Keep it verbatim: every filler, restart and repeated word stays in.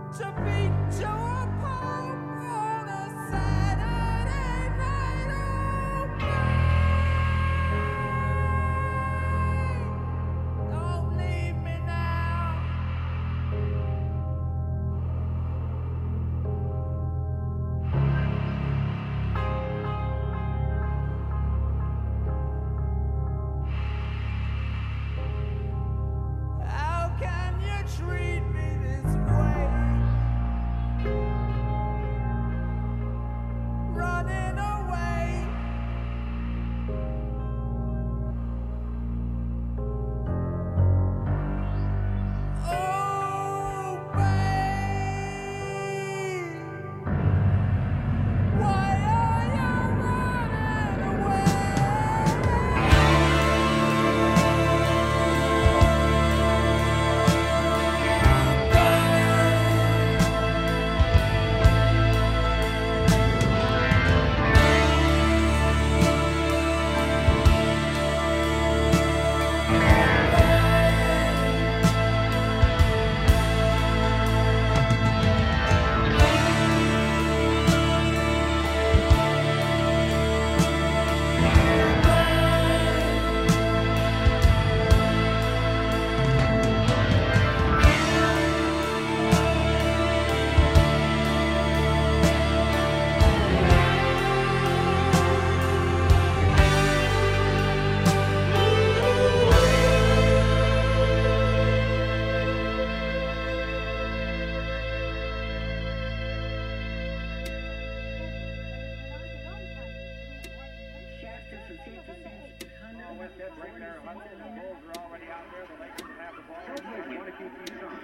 to beat to a pulp on a Saturday night. Oh, don't leave me now. How can you treat me this way? Running away. Oh, babe, why are you running away? West End right there. Hudson and Bulls are already out there. The Lakers have the ball. Want to keep these on.